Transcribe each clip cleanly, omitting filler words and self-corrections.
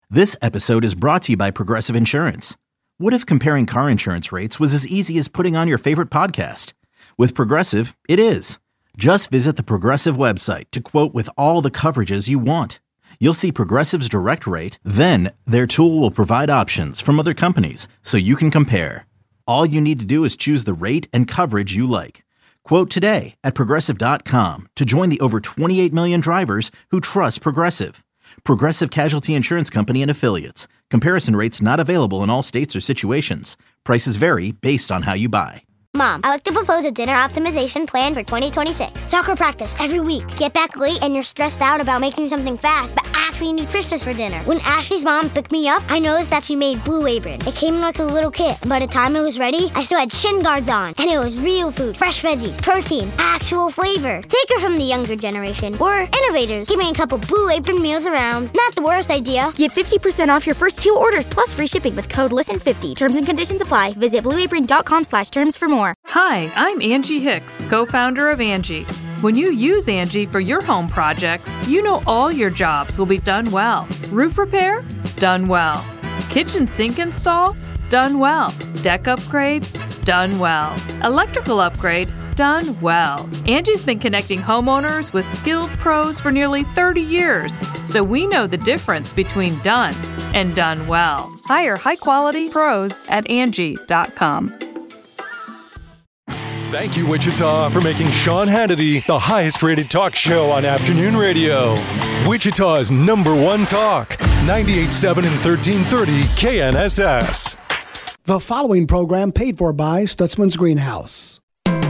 This episode is brought to you by Progressive Insurance. What if comparing car insurance rates was as easy as putting on your favorite podcast? With Progressive, it is. Just visit the Progressive website to quote with all the coverages you want. You'll see Progressive's direct rate, then their tool will provide options from other companies so you can compare. All you need to do is choose the rate and coverage you like. Quote today at Progressive.com to join the over 28 million drivers who trust Progressive. Progressive Casualty Insurance Company and Affiliates. Comparison rates not available in all states or situations. Prices vary based on how you buy. Mom, I like to propose a dinner optimization plan for 2026. Soccer practice every week. Get back late and you're stressed out about making something fast, but actually nutritious for dinner. When Ashley's mom picked me up, I noticed that she made Blue Apron. It came in like a little kit, and by the time it was ready, I still had shin guards on. And it was real food, fresh veggies, protein, actual flavor. Take her from the younger generation. We're innovators. Give me a couple Blue Apron meals around. Not the worst idea. Get 50% off your first 2 orders plus free shipping with code LISTEN50. Terms and conditions apply. Visit blueapron.com/terms for more. Hi, I'm Angie Hicks, co-founder of Angie. When you use Angie for your home projects, you know all your jobs will be done well. Roof repair? Done well. Kitchen sink install? Done well. Deck upgrades? Done well. Electrical upgrade? Done well. Angie's been connecting homeowners with skilled pros for nearly 30 years, so we know the difference between done and done well. Hire high-quality pros at Angie.com. Thank you, Wichita, for making Sean Hannity the highest-rated talk show on afternoon radio. Wichita's #1 talk, 98.7 and 1330 KNSS. The following program paid for by Stutzman's Greenhouse.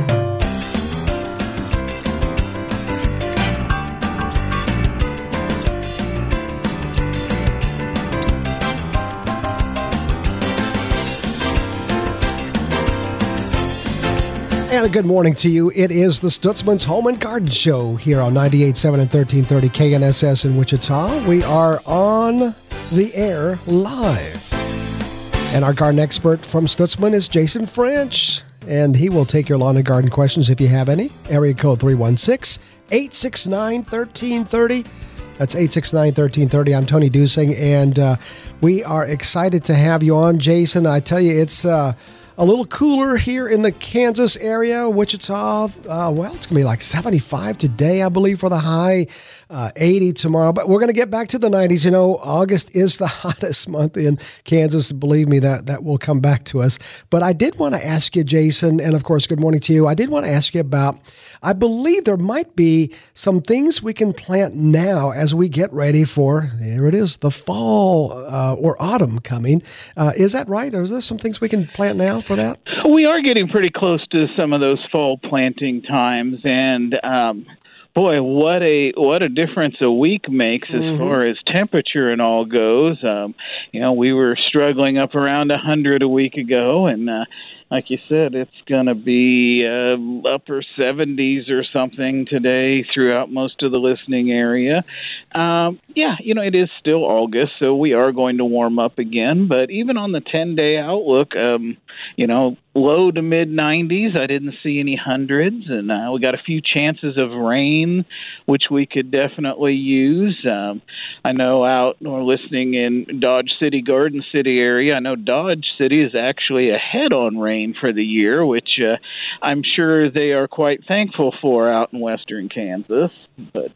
And a good morning to you. It is the Stutzman's Home and Garden Show here on 98.7 and 1330 KNSS in Wichita. We are on the air live. And our garden expert from Stutzman is Jason French. And he will take your lawn and garden questions if you have any. Area code 316-869-1330. That's 869-1330. I'm Tony Dusing, and we are excited to have you on, Jason. I tell you, it's a little cooler here in the Kansas area, Wichita. Well, it's going to be like 75 today, I believe, for the high, 80 tomorrow. But we're going to get back to the 90s. You know, August is the hottest month in Kansas. Believe me, that will come back to us. But I did want to ask you, Jason, and of course, good morning to you. I did want to ask you about, I believe there might be some things we can plant now as we get ready for, there it is, the fall or autumn coming. Is that right? Or is there some things we can plant now for that? We are getting pretty close to some of those fall planting times, and boy, what a difference a week makes as far as temperature and all goes. You know, we were struggling up around 100 a week ago, and like you said, it's going to be upper 70s or something today throughout most of the listening area. Yeah, you know, it is still August, so we are going to warm up again. But even on the 10-day outlook, you know, low to mid-90s. I didn't see any hundreds, and we got a few chances of rain, which we could definitely use. I know out or listening in Dodge City, Garden City area, I know Dodge City is actually ahead on rain for the year, which I'm sure they are quite thankful for out in western Kansas. But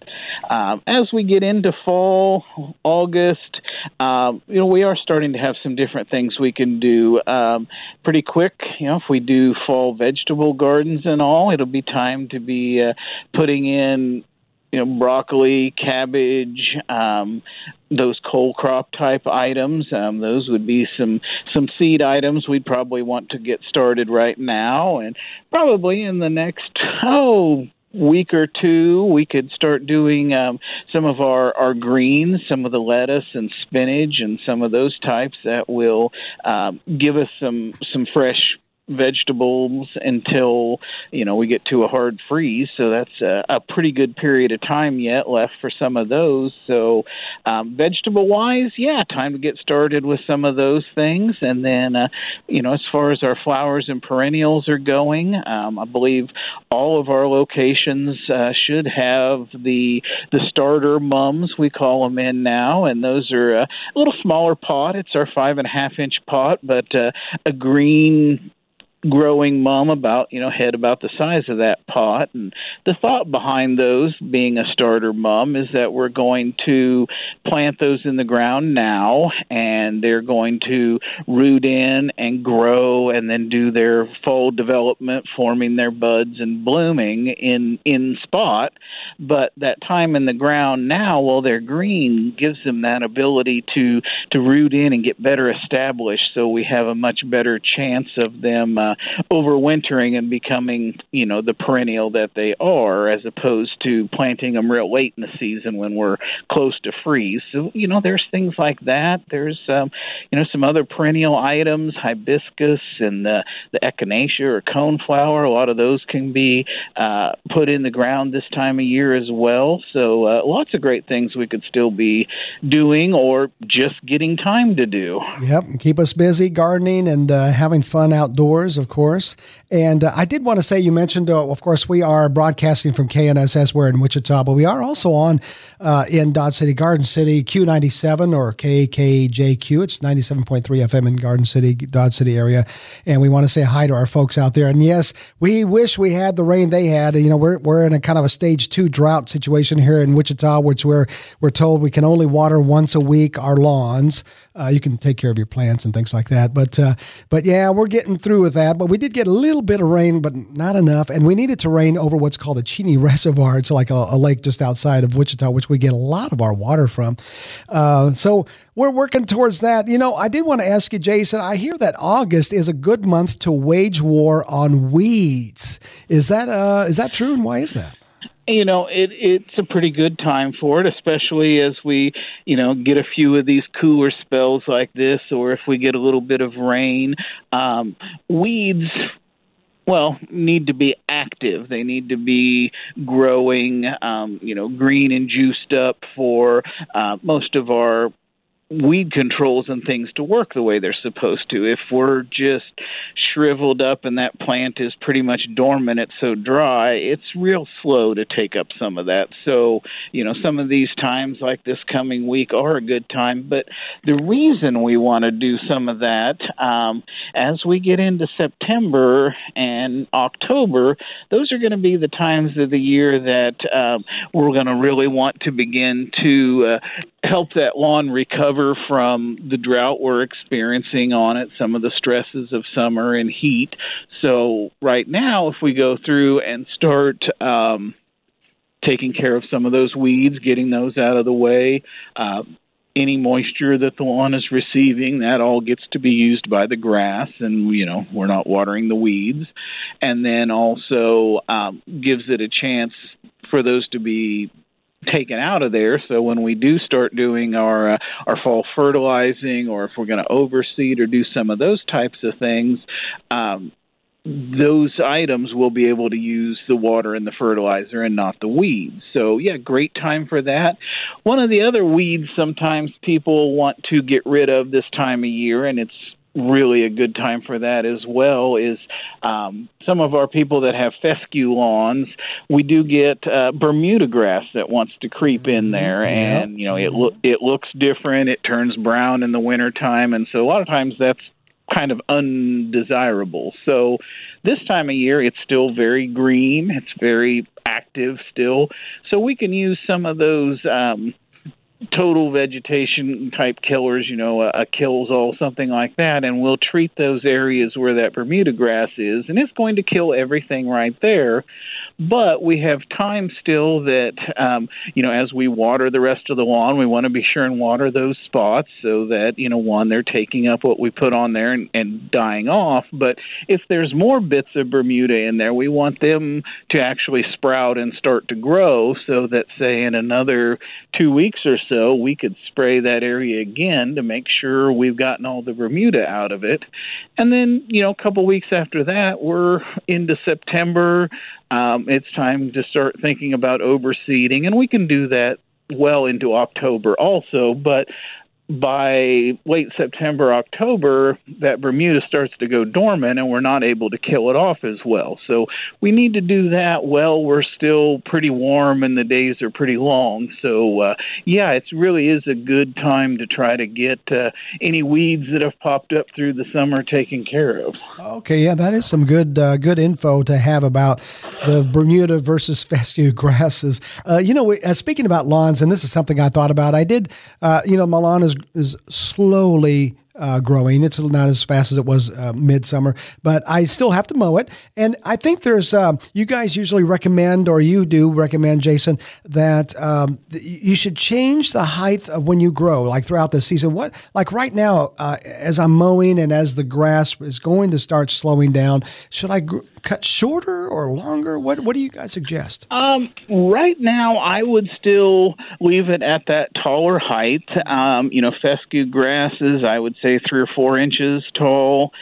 as we get into fall, August, you know, we are starting to have some different things we can do pretty quick. You know, if we do fall vegetable gardens and all, it'll be time to be putting in, you know, broccoli, cabbage, those cold crop type items. Those would be some seed items we'd probably want to get started right now, and probably in the next week or two, we could start doing some of our greens, some of the lettuce and spinach and some of those types that will give us some fresh vegetables until, we get to a hard freeze. So that's a pretty good period of time yet left for some of those. So vegetable-wise, time to get started with some of those things. And then, as far as our flowers and perennials are going, I believe all of our locations should have the starter mums, we call them, in now. And those are a little smaller pot. It's our 5.5-inch pot, but a green growing mum about, head about the size of that pot. And the thought behind those being a starter mum is that we're going to plant those in the ground now, and they're going to root in and grow and then do their full development, forming their buds and blooming in spot. But that time in the ground now, while they're green, gives them that ability to root in and get better established, so we have a much better chance of them overwintering and becoming, the perennial that they are, as opposed to planting them real late in the season when we're close to freeze. So, there's things like that. There's, some other perennial items, hibiscus and the echinacea or coneflower. A lot of those can be put in the ground this time of year as well. So lots of great things we could still be doing or just getting time to do. Yep, keep us busy gardening and having fun outdoors, of course. And I did want to say, you mentioned, of course, we are broadcasting from KNSS. We're in Wichita, but we are also on in Dodge City, Garden City, Q97 or KKJQ. It's 97.3 FM in Garden City, Dodge City area. And we want to say hi to our folks out there. And yes, we wish we had the rain they had. We're in a kind of a stage 2 drought situation here in Wichita, which we're told we can only water once a week our lawns. You can take care of your plants and things like that. But yeah, we're getting through with that. But we did get a little bit of rain, but not enough. And we needed to rain over what's called the Cheney Reservoir. It's like a lake just outside of Wichita, which we get a lot of our water from. So we're working towards that. I did want to ask you, Jason, I hear that August is a good month to wage war on weeds. Is that true? And why is that? It's a pretty good time for it, especially as we, get a few of these cooler spells like this, or if we get a little bit of rain. Weeds, need to be active. They need to be growing, green and juiced up for most of our weed controls and things to work the way they're supposed to. If we're just shriveled up and that plant is pretty much dormant, it's so dry, it's real slow to take up some of that. So, some of these times like this coming week are a good time. But the reason we want to do some of that, as we get into September and October, those are going to be the times of the year that we're going to really want to begin to help that lawn recover from the drought we're experiencing on it, some of the stresses of summer and heat. So right now, if we go through and start taking care of some of those weeds, getting those out of the way, any moisture that the lawn is receiving, that all gets to be used by the grass, and, we're not watering the weeds. And then also gives it a chance for those to be taken out of there. So when we do start doing our fall fertilizing, or if we're going to overseed or do some of those types of things, those items will be able to use the water and the fertilizer and not the weeds. So, yeah, great time for that. One of the other weeds sometimes people want to get rid of this time of year, and it's really a good time for that as well, is some of our people that have fescue lawns, we do get Bermuda grass that wants to creep in there, and it looks different. It turns brown in the wintertime, and so a lot of times that's kind of undesirable. So this time of year, it's still very green. It's very active still. So we can use some of those total vegetation type killers, a Killzall, something like that, and we'll treat those areas where that Bermuda grass is, and it's going to kill everything right there. But we have time still that, as we water the rest of the lawn, we want to be sure and water those spots so that, one, they're taking up what we put on there and dying off. But if there's more bits of Bermuda in there, we want them to actually sprout and start to grow so that, say, in another 2 weeks or so, we could spray that area again to make sure we've gotten all the Bermuda out of it. And then, a couple weeks after that, we're into September. It's time to start thinking about overseeding, and we can do that well into October also, but by late September, October, that Bermuda starts to go dormant and we're not able to kill it off as well. So we need to do that while we're still pretty warm and the days are pretty long. So, it really is a good time to try to get any weeds that have popped up through the summer taken care of. Okay, yeah, that is some good info to have about the Bermuda versus fescue grasses. Speaking about lawns, and this is something I thought about, I did, my lawn is slowly growing. It's not as fast as it was midsummer, but I still have to mow it. And I think there's, you guys usually recommend, or you do recommend, Jason, that you should change the height of when you grow, like throughout the season. Like right now, as I'm mowing and as the grass is going to start slowing down, should I cut shorter or longer? What do you guys suggest? Right now, I would still leave it at that taller height. Fescue grasses, I would say 3 or 4 inches tall.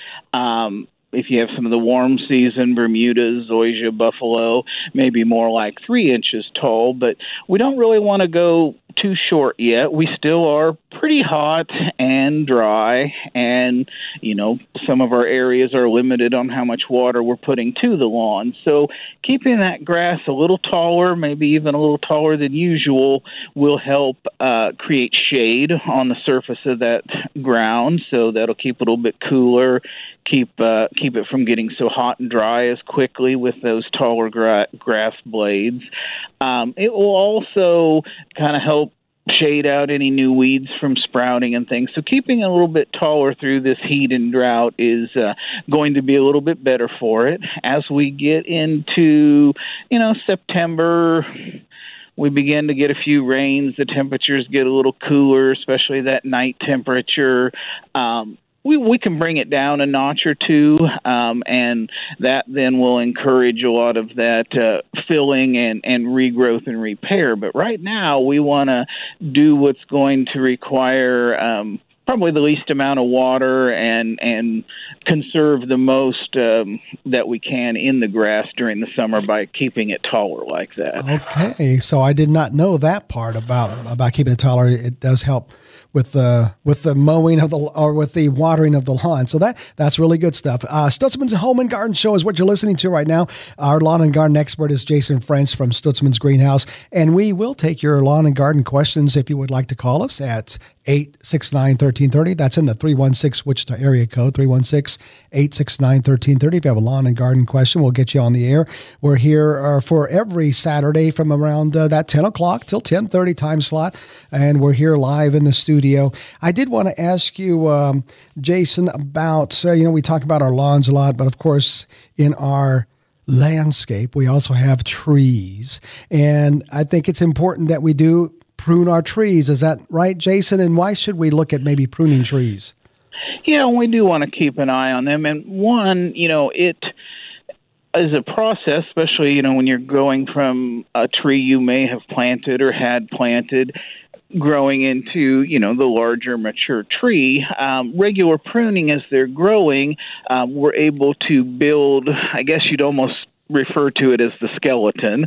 If you have some of the warm season, Bermudas, Zoysia, Buffalo, maybe more like 3 inches tall, but we don't really want to go too short yet. We still are pretty hot and dry, and, some of our areas are limited on how much water we're putting to the lawn. So keeping that grass a little taller, maybe even a little taller than usual, will help create shade on the surface of that ground, so that'll keep it a little bit cooler, keep it from getting so hot and dry as quickly with those taller grass blades. It will also kind of help shade out any new weeds from sprouting and things. So keeping it a little bit taller through this heat and drought is going to be a little bit better for it. As we get into, September, we begin to get a few rains. The temperatures get a little cooler, especially that night temperature. We can bring it down a notch or two, and that then will encourage a lot of that filling and regrowth and repair. But right now, we want to do what's going to require probably the least amount of water and conserve the most that we can in the grass during the summer by keeping it taller like that. Okay, so I did not know that part about keeping it taller. It does help with the mowing of with the watering of the lawn. So that's really good stuff. Stutzman's Home and Garden Show is what you're listening to right now. Our lawn and garden expert is Jason French from Stutzman's Greenhouse, and we will take your lawn and garden questions if you would like to call us at 869-1330. That's in the 316 Wichita area code, 316-869-1330. If you have a lawn and garden question, we'll get you on the air. We're here for every Saturday from around that 10 o'clock till 10:30 time slot, and we're here live in the studio. I did want to ask you, Jason, about, we talk about our lawns a lot, but of course in our landscape, we also have trees. And I think it's important that we do prune our trees. Is that right, Jason? And why should we look at maybe pruning trees? Yeah, we do want to keep an eye on them. And one, it is a process, especially, when you're going from a tree you may have planted or had planted, growing into, the larger mature tree. Regular pruning as they're growing, we're able to build, I guess you'd almost refer to it as the skeleton,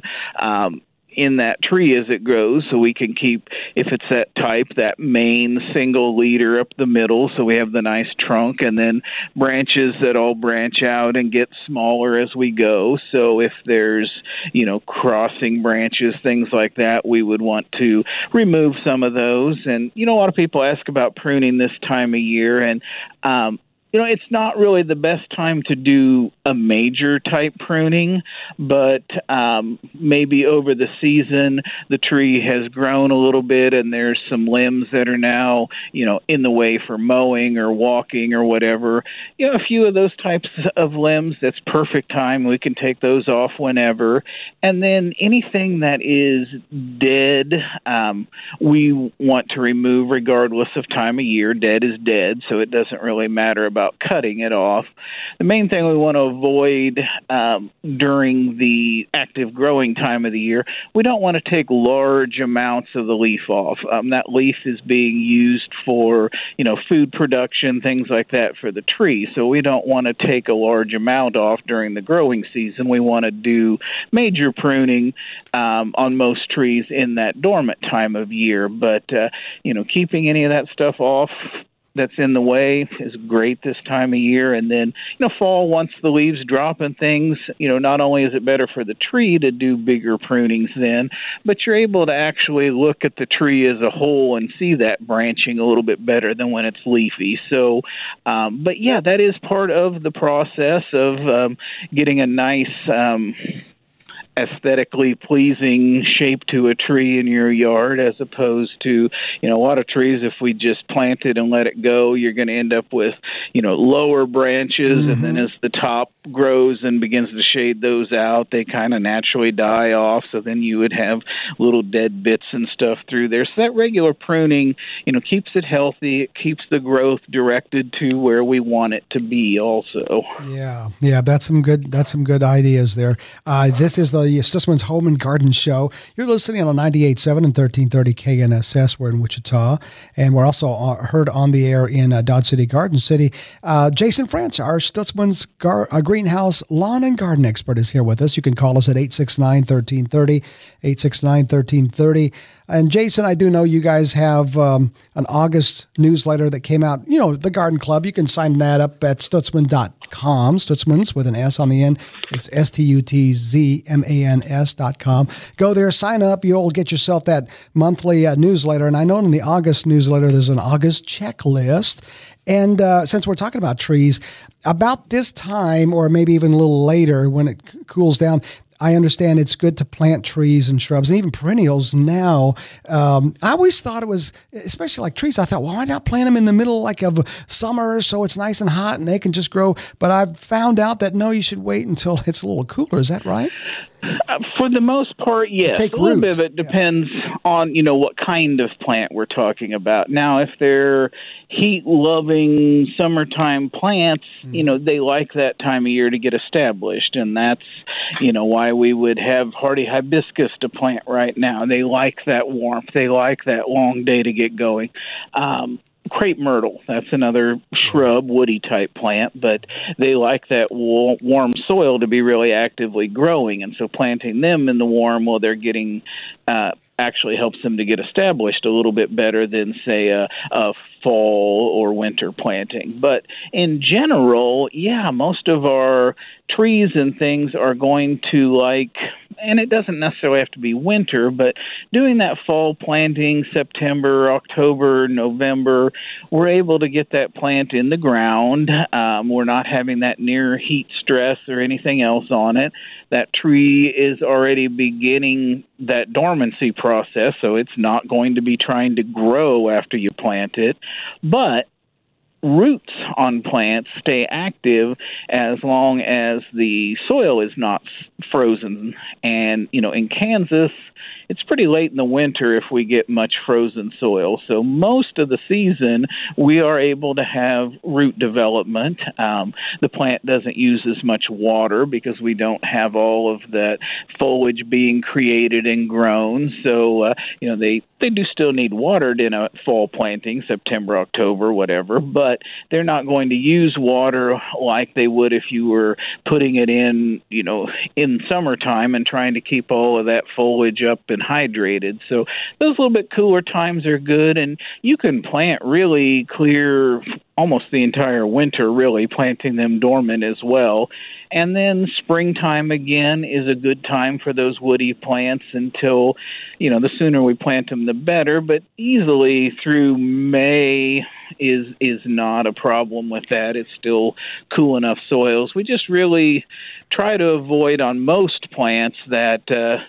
in that tree as it grows, so we can keep, if it's that type, that main single leader up the middle, so we have the nice trunk, and then branches that all branch out and get smaller as we go. So if there's, crossing branches, things like that, we would want to remove some of those. And, a lot of people ask about pruning this time of year, and it's not really the best time to do a major type pruning, but maybe over the season, the tree has grown a little bit and there's some limbs that are now, in the way for mowing or walking or whatever. A few of those types of limbs, that's perfect time. We can take those off whenever. And then anything that is dead, we want to remove regardless of time of year. Dead is dead, so it doesn't really matter about about cutting it off. The main thing we want to avoid during the active growing time of the year, we don't want to take large amounts of the leaf off. That leaf is being used for, food production, things like that for the tree. So we don't want to take a large amount off during the growing season. We want to do major pruning on most trees in that dormant time of year. But, keeping any of that stuff off that's in the way is great this time of year. And then, fall, once the leaves drop and things, not only is it better for the tree to do bigger prunings then, but you're able to actually look at the tree as a whole and see that branching a little bit better than when it's leafy. So, but yeah, that is part of the process of getting a nice aesthetically pleasing shape to a tree in your yard, as opposed to, a lot of trees, if we just plant it and let it go, you're going to end up with, lower branches, and then as the top grows and begins to shade those out, they kind of naturally die off, so then you would have little dead bits and stuff through there. So that regular pruning, keeps it healthy, it keeps the growth directed to where we want it to be also. Yeah, that's some good ideas there. This is the Stutzman's Home and Garden Show. You're listening on 98.7 and 1330 KNSS. We're in Wichita, and we're also heard on the air in Dodge City, Garden City. Jason France, our Stutzman's greenhouse lawn and garden expert, is here with us. You can call us at 869-1330, 869-1330. And Jason, I do know you guys have an August newsletter that came out, the Garden Club. You can sign that up at stutzman.com, Stutzman's with an S on the end. It's STUTZMANS.com. Go there, sign up. You'll get yourself that monthly newsletter. And I know in the August newsletter, there's an August checklist. And since we're talking about trees, about this time, or maybe even a little later when it cools down, I understand it's good to plant trees and shrubs and even perennials now. I always thought it was, especially like trees, I thought, well, why not plant them in the middle of summer so it's nice and hot and they can just grow? But I've found out that no, you should wait until it's a little cooler. Is that right? For the most part, yes. Take a little roots. bit of it depends on, what kind of plant we're talking about. Now, if they're heat-loving summertime plants, they like that time of year to get established, and that's, why we would have hardy hibiscus to plant right now. They like that warmth. They like that long day to get going. Crepe myrtle, that's another shrub, woody type plant, but they like that warm soil to be really actively growing, and so planting them in the warm while they're getting actually helps them to get established a little bit better than, say, a fall or winter planting. But in general, most of our trees and things are going to like, and it doesn't necessarily have to be winter, but doing that fall planting, September, October, November, we're able to get that plant in the ground. We're not having that near heat stress or anything else on it. That tree is already beginning that dormancy process, so it's not going to be trying to grow after you plant it. But roots on plants stay active as long as the soil is not frozen. And, in Kansas, it's pretty late in the winter if we get much frozen soil. So most of the season, we are able to have root development. The plant doesn't use as much water because we don't have all of that foliage being created and grown. So, they do still need watered in a fall planting, September, October, whatever, but they're not going to use water like they would if you were putting it in, in summertime and trying to keep all of that foliage up and hydrated. So those little bit cooler times are good, and you can plant really clear almost the entire winter, really, planting them dormant as well. And then springtime, again, is a good time for those woody plants until, the sooner we plant them, the better. But easily through May is not a problem with that. It's still cool enough soils. We just really try to avoid on most plants that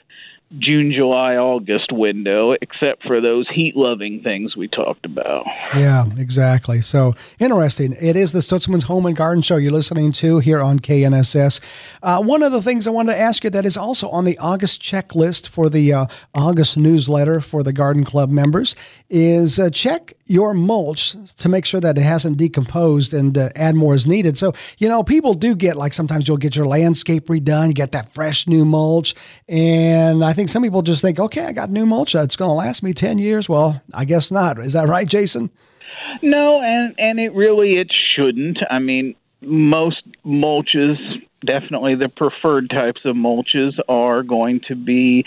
June, July, August window, except for those heat-loving things we talked about. Yeah, exactly. So interesting. It is the Stutzman's Home and Garden Show you're listening to here on KNSS. One of the things I wanted to ask you that is also on the August checklist for the August newsletter for the Garden Club members is check your mulch to make sure that it hasn't decomposed and add more as needed. So, people do get, like, sometimes you'll get your landscape redone, you get that fresh new mulch, and I think some people just think, okay, I got new mulch, it's going to last me 10 years. Well, I guess not. Is that right, Jason? No, and it shouldn't. I mean, most mulches, definitely the preferred types of mulches, are going to be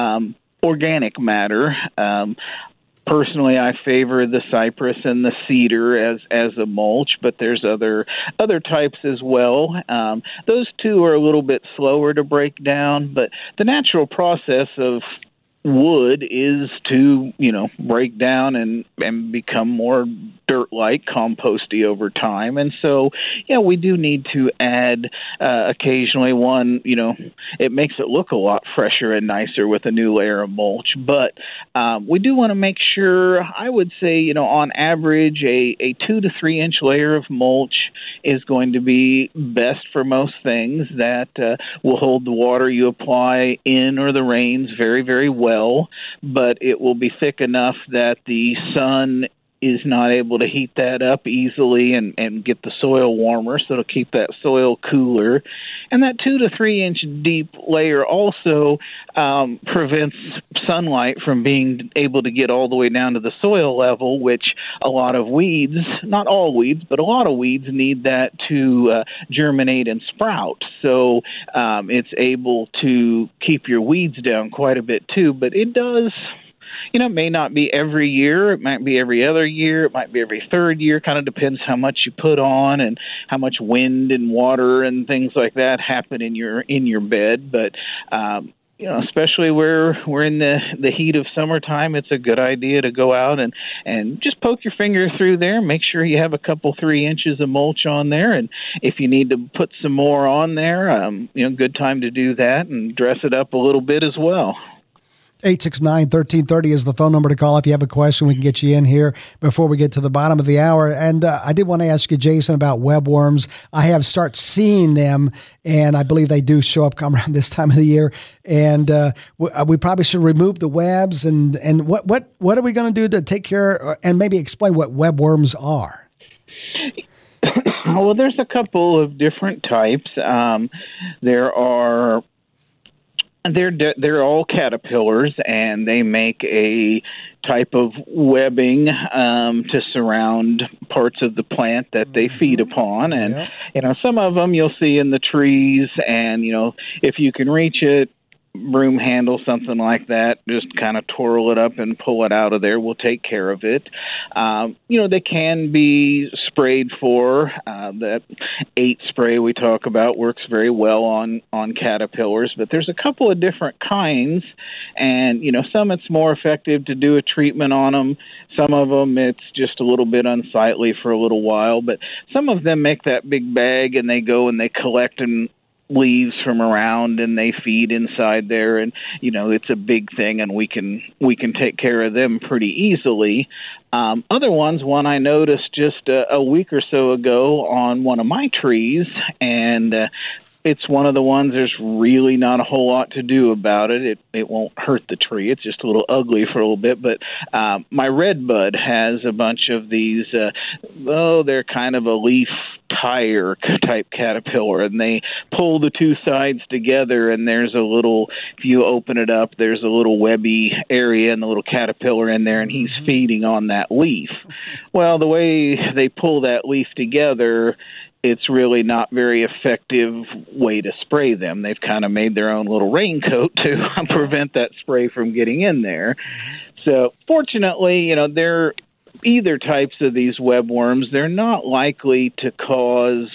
organic matter. Personally, I favor the cypress and the cedar as a mulch, but there's other types as well. Those two are a little bit slower to break down, but the natural process of wood is to, break down and become more dirt-like, composty over time. And so, we do need to add occasionally one, it makes it look a lot fresher and nicer with a new layer of mulch. But we do want to make sure, I would say, on average, a 2 to 3 inch layer of mulch is going to be best for most things. That will hold the water you apply in or the rains very, very well, but it will be thick enough that the sun is not able to heat that up easily and get the soil warmer, so it'll keep that soil cooler. And that 2 to 3 inch deep layer also prevents sunlight from being able to get all the way down to the soil level, which a lot of weeds, not all weeds, but a lot of weeds need that to germinate and sprout. So it's able to keep your weeds down quite a bit too, but it does... it may not be every year. It might be every other year. It might be every third year. Kind of depends how much you put on and how much wind and water and things like that happen in your bed. But especially where we're in the heat of summertime, it's a good idea to go out and just poke your finger through there. Make sure you have a couple 3 inches of mulch on there, and if you need to put some more on there, good time to do that and dress it up a little bit as well. 869-1330 is the phone number to call. If you have a question, we can get you in here before we get to the bottom of the hour. And I did want to ask you, Jason, about webworms. I have started seeing them, and I believe they do show up come around this time of the year. And we probably should remove the webs. And what are we going to do to take care and maybe explain what webworms are? Well, there's a couple of different types. They're all caterpillars, and they make a type of webbing to surround parts of the plant that they feed upon. And, some of them you'll see in the trees, and, if you can reach it, broom handle, something like that, just kind of twirl it up and pull it out of there. We'll take care of it. They can be sprayed for. That 8 spray we talk about works very well on caterpillars, but there's a couple of different kinds, and, some it's more effective to do a treatment on them. Some of them it's just a little bit unsightly for a little while, but some of them make that big bag, and they go and they collect and leaves from around, and they feed inside there, and it's a big thing, and we can take care of them pretty easily. Other ones, one I noticed just a week or so ago on one of my trees, and it's one of the ones there's really not a whole lot to do about it. It won't hurt the tree. It's just a little ugly for a little bit. But my redbud has a bunch of these, they're kind of a leaf tire type caterpillar, and they pull the two sides together, and there's a little, if you open it up, there's a little webby area and the little caterpillar in there, and he's feeding on that leaf. Well, the way they pull that leaf together, it's really not very effective way to spray them. They've kind of made their own little raincoat to prevent that spray from getting in there. So fortunately, they're either types of these webworms, they're not likely to cause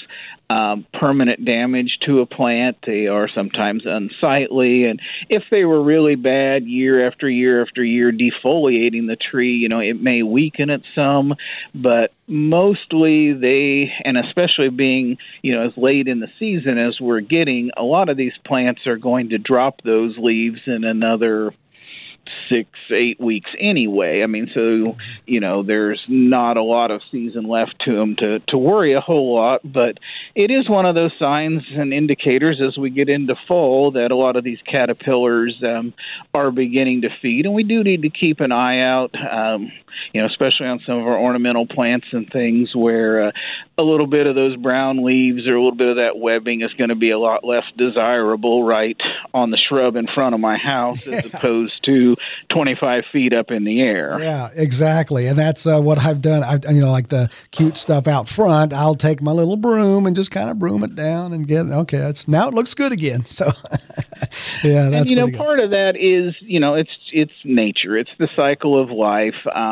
permanent damage to a plant. They are sometimes unsightly, and if they were really bad year after year after year, defoliating the tree, it may weaken it some, but mostly they, and especially being, as late in the season as we're getting, a lot of these plants are going to drop those leaves in another 6-8 weeks anyway. So there's not a lot of season left to them to worry a whole lot, but it is one of those signs and indicators as we get into fall that a lot of these caterpillars are beginning to feed, and we do need to keep an eye out, especially on some of our ornamental plants and things where a little bit of those brown leaves or a little bit of that webbing is going to be a lot less desirable right on the shrub in front of my house as opposed to 25 feet up in the air. Yeah, exactly. And that's what I've done. Like the cute stuff out front, I'll take my little broom and just kind of broom it down and now it looks good again. So yeah, that's and, part of that is, it's nature. It's the cycle of life.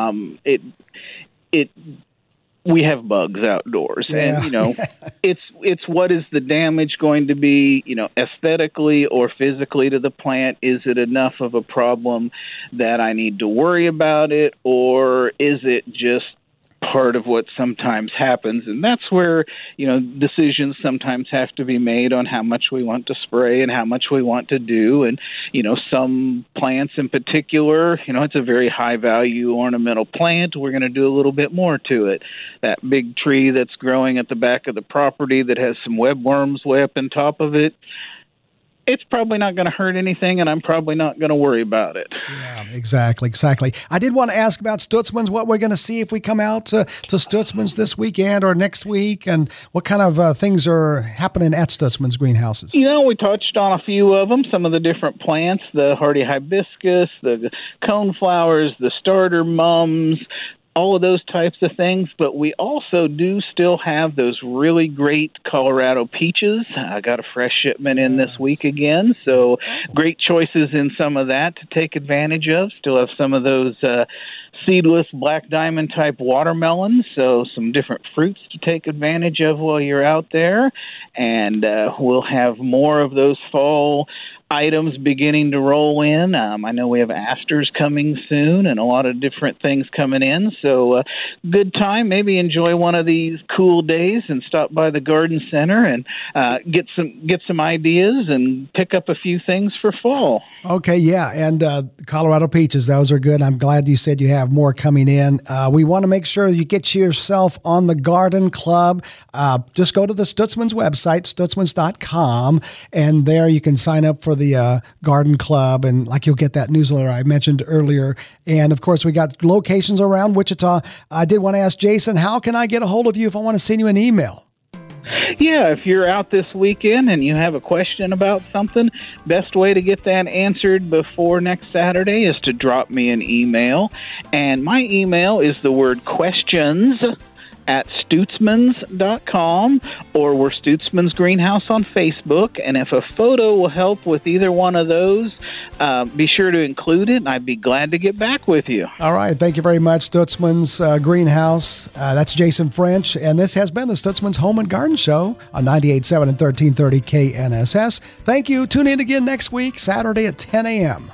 We have bugs outdoors, and it's what is the damage going to be, aesthetically or physically to the plant? Is it enough of a problem that I need to worry about it, or is it just part of what sometimes happens? And that's where, decisions sometimes have to be made on how much we want to spray and how much we want to do. And, some plants in particular, it's a very high value ornamental plant. We're going to do a little bit more to it. That big tree that's growing at the back of the property that has some webworms way up on top of it, it's probably not going to hurt anything, and I'm probably not going to worry about it. Yeah, exactly. I did want to ask about Stutzman's, what we're going to see if we come out to Stutzman's this weekend or next week, and what kind of things are happening at Stutzman's greenhouses. We touched on a few of them, some of the different plants, the hardy hibiscus, the coneflowers, the starter mums, all of those types of things, but we also do still have those really great Colorado peaches. I got a fresh shipment in this week again, so great choices in some of that to take advantage of. Still have some of those seedless black diamond type watermelons, so some different fruits to take advantage of while you're out there, and we'll have more of those fall items beginning to roll in. I know we have asters coming soon and a lot of different things coming in. So good time. Maybe enjoy one of these cool days and stop by the garden center and get some ideas and pick up a few things for fall. Okay, yeah, and Colorado peaches, those are good. I'm glad you said you have more coming in. We want to make sure you get yourself on the Garden Club. Just go to the Stutzman's website, stutzmans.com, and there you can sign up for the Garden Club, and you'll get that newsletter I mentioned earlier. And of course, we got locations around Wichita. I did want to ask Jason, how can I get a hold of you if I want to send you an email? Yeah, if you're out this weekend and you have a question about something, best way to get that answered before next Saturday is to drop me an email. And my email is the word questions at stutzmans.com, or we're Stutzman's Greenhouse on Facebook. And if a photo will help with either one of those, be sure to include it, and I'd be glad to get back with you. All right. Thank you very much, Stutzman's Greenhouse. That's Jason French, and this has been the Stutzman's Home and Garden Show on 98.7 and 1330 KNSS. Thank you. Tune in again next week, Saturday at 10 a.m.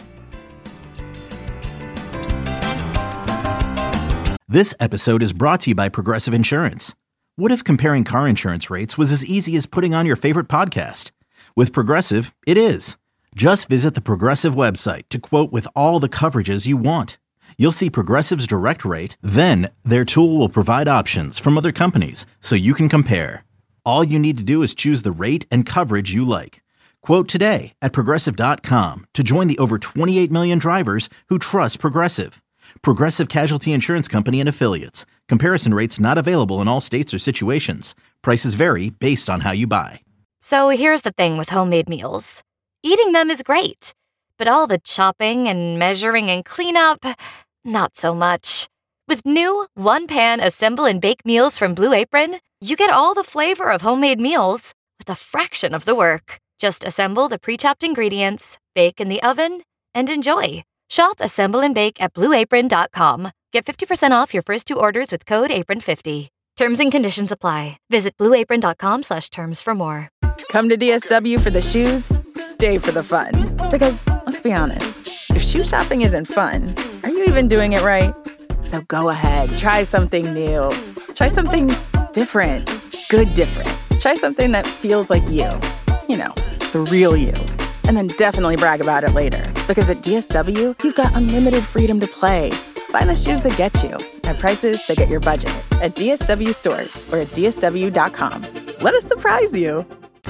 This episode is brought to you by Progressive Insurance. What if comparing car insurance rates was as easy as putting on your favorite podcast? With Progressive, it is. Just visit the Progressive website to quote with all the coverages you want. You'll see Progressive's direct rate, then their tool will provide options from other companies so you can compare. All you need to do is choose the rate and coverage you like. Quote today at Progressive.com to join the over 28 million drivers who trust Progressive. Progressive Casualty Insurance Company and Affiliates. Comparison rates not available in all states or situations. Prices vary based on how you buy. So here's the thing with homemade meals. Eating them is great, but all the chopping and measuring and cleanup, not so much. With new one-pan assemble and bake meals from Blue Apron, you get all the flavor of homemade meals with a fraction of the work. Just assemble the pre-chopped ingredients, bake in the oven, and enjoy. Shop Assemble and Bake at BlueApron.com. Get 50% off your first 2 orders with code APRON50. Terms and conditions apply. Visit blueapron.com/terms for more. Come to DSW for the shoes, stay for the fun. Because, let's be honest, if shoe shopping isn't fun, are you even doing it right? So go ahead, try something new. Try something different. Good different. Try something that feels like you. You know, the real you. And then definitely brag about it later. Because at DSW, you've got unlimited freedom to play. Find the shoes that get you at prices that get your budget at DSW stores or at DSW.com. Let us surprise you.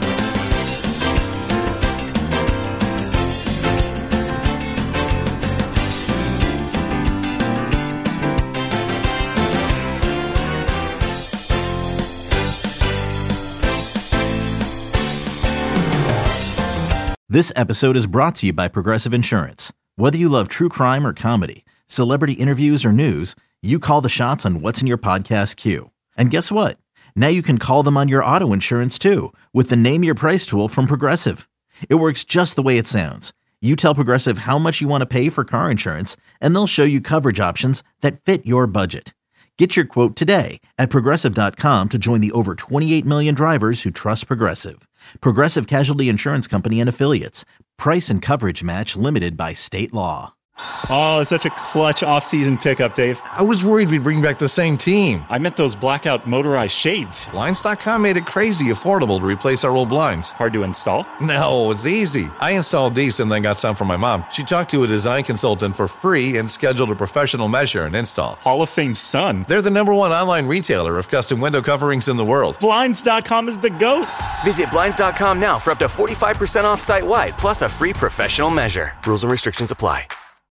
This episode is brought to you by Progressive Insurance. Whether you love true crime or comedy, celebrity interviews or news, you call the shots on what's in your podcast queue. And guess what? Now you can call them on your auto insurance too with the Name Your Price tool from Progressive. It works just the way it sounds. You tell Progressive how much you want to pay for car insurance, and they'll show you coverage options that fit your budget. Get your quote today at Progressive.com to join the over 28 million drivers who trust Progressive. Progressive Casualty Insurance Company and Affiliates. Price and coverage match limited by state law. Oh, it's such a clutch off-season pickup, Dave. I was worried we'd bring back the same team. I meant those blackout motorized shades. Blinds.com made it crazy affordable to replace our old blinds. Hard to install? No, it's easy. I installed these and then got some from my mom. She talked to a design consultant for free and scheduled a professional measure and install. Hall of Fame son. They're the #1 online retailer of custom window coverings in the world. Blinds.com is the GOAT. Visit Blinds.com now for up to 45% off site-wide, plus a free professional measure. Rules and restrictions apply.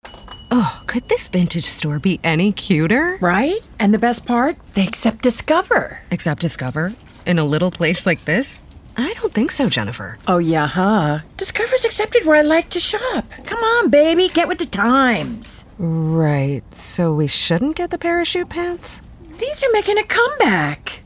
Oh, could this vintage store be any cuter? Right? And the best part? They accept Discover. Accept Discover? In a little place like this? I don't think so, Jennifer. Oh, yeah, huh? Discover's accepted where I like to shop. Come on, baby, get with the times. Right, so we shouldn't get the parachute pants? These are making a comeback.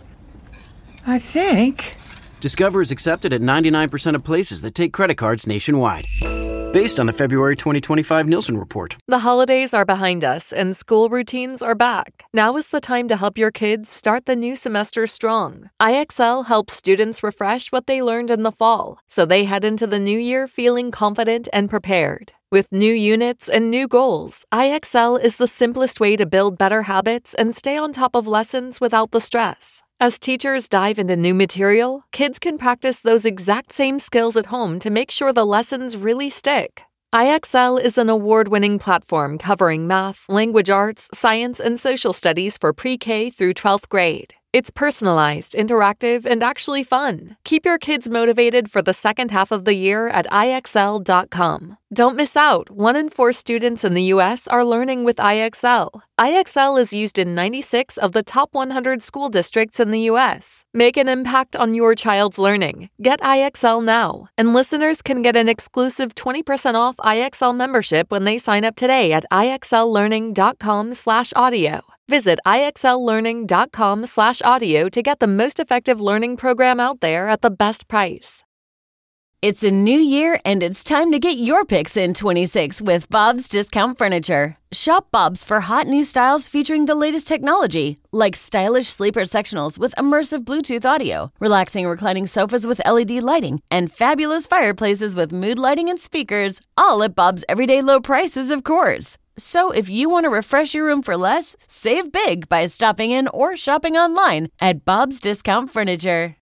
I think. Discover is accepted at 99% of places that take credit cards nationwide. Based on the February 2025 Nielsen report. The holidays are behind us and school routines are back. Now is the time to help your kids start the new semester strong. IXL helps students refresh what they learned in the fall, so they head into the new year feeling confident and prepared. With new units and new goals, IXL is the simplest way to build better habits and stay on top of lessons without the stress. As teachers dive into new material, kids can practice those exact same skills at home to make sure the lessons really stick. IXL is an award-winning platform covering math, language arts, science, and social studies for pre-K through 12th grade. It's personalized, interactive, and actually fun. Keep your kids motivated for the second half of the year at IXL.com. Don't miss out. 1 in 4 students in the U.S. are learning with IXL. IXL is used in 96 of the top 100 school districts in the U.S. Make an impact on your child's learning. Get IXL now. And listeners can get an exclusive 20% off IXL membership when they sign up today at IXLlearning.com/audio. Visit IXLlearning.com/audio to get the most effective learning program out there at the best price. It's a new year and it's time to get your picks in 26 with Bob's Discount Furniture. Shop Bob's for hot new styles featuring the latest technology, like stylish sleeper sectionals with immersive Bluetooth audio, relaxing reclining sofas with LED lighting, and fabulous fireplaces with mood lighting and speakers, all at Bob's everyday low prices, of course. So if you want to refresh your room for less, save big by stopping in or shopping online at Bob's Discount Furniture.